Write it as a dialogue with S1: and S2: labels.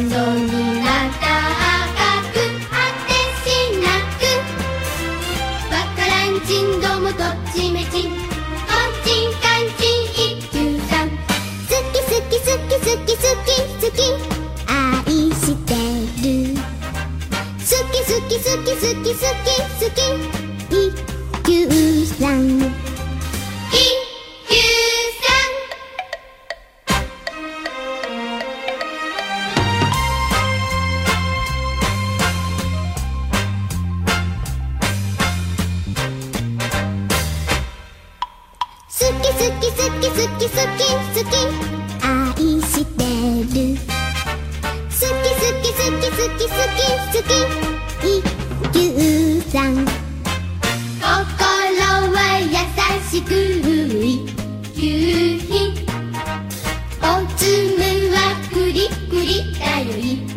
S1: 度になった赤く果てしなくわからんちんどもどっちめちんこんちんかんちん一休さん好き好き好き好き好き好き愛してる好き好き好き好き好き好き一休さん好き好き好き好き好き好き愛してる好き好き好き好き好き好き一休さん心は優しく一級品おつむはクリクリだよ一